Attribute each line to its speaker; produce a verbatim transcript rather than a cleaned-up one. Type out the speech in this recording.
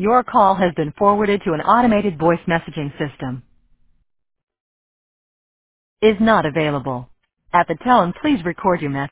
Speaker 1: Your call has been forwarded to an automated voice messaging system. Is not available. At the tone, please record your message.